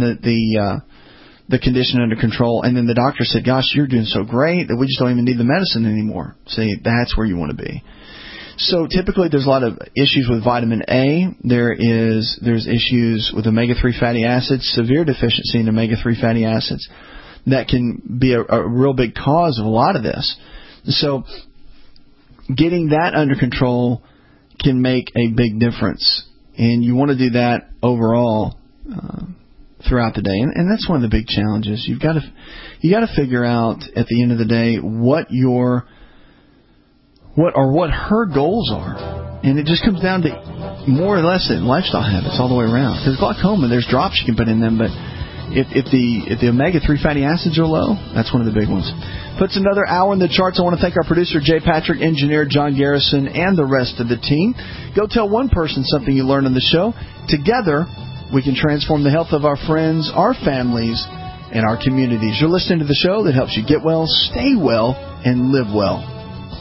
Speaker 4: the condition under control, and then the doctor said, gosh, you're doing so great that we just don't even need the medicine anymore. See, that's where you want to be. So typically there's a lot of issues with vitamin A. There's issues with omega-3 fatty acids, severe deficiency in omega-3 fatty acids. That can be a real big cause of a lot of this. So getting that under control can make a big difference. And you want to do that overall throughout the day. And that's one of the big challenges. You got to figure out at the end of the day what her goals are. And it just comes down to more or less lifestyle habits all the way around. Because glaucoma, there's drops you can put in them, but if the omega-3 fatty acids are low, that's one of the big ones. Puts another hour in the charts. I want to thank our producer, Jay Patrick, engineer John Garrison, and the rest of the team. Go tell one person something you learned on the show. Together, we can transform the health of our friends, our families, and our communities. You're listening to the show that helps you get well, stay well, and live well.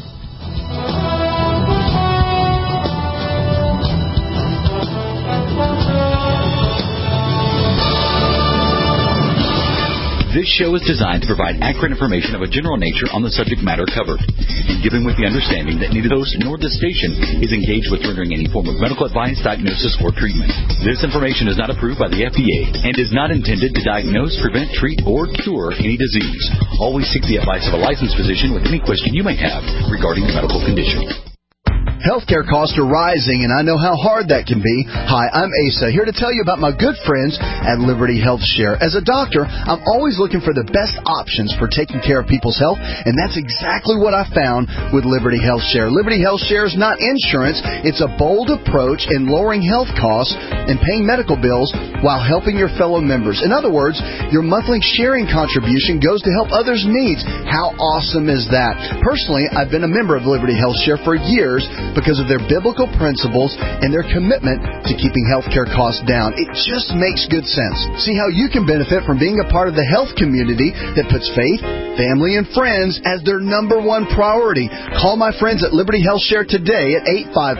Speaker 15: This show is designed to provide accurate information of a general nature on the subject matter covered, and given with the understanding that neither host nor the station is engaged with rendering any form of medical advice, diagnosis, or treatment. This information is not approved by the FDA and is not intended to diagnose, prevent, treat, or cure any disease. Always seek the advice of a licensed physician with any question you may have regarding a medical condition.
Speaker 6: Healthcare costs are rising, and I know how hard that can be. Hi, I'm Asa, here to tell you about my good friends at Liberty Health Share. As a doctor, I'm always looking for the best options for taking care of people's health, and that's exactly what I found with Liberty Health Share. Liberty Health Share is not insurance. It's a bold approach in lowering health costs and paying medical bills while helping your fellow members. In other words, your monthly sharing contribution goes to help others' needs. How awesome is that? Personally, I've been a member of Liberty Health Share for years because of their biblical principles and their commitment to keeping healthcare costs down. It just makes good sense. See how you can benefit from being a part of the health community that puts faith, family, and friends as their number one priority. Call my friends at Liberty Health Share today at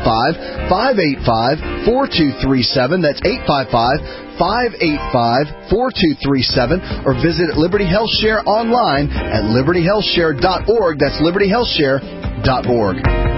Speaker 6: 855-585-4237. That's 855-585-4237, or visit Liberty Health Share online at libertyhealthshare.org. That's libertyhealthshare.org.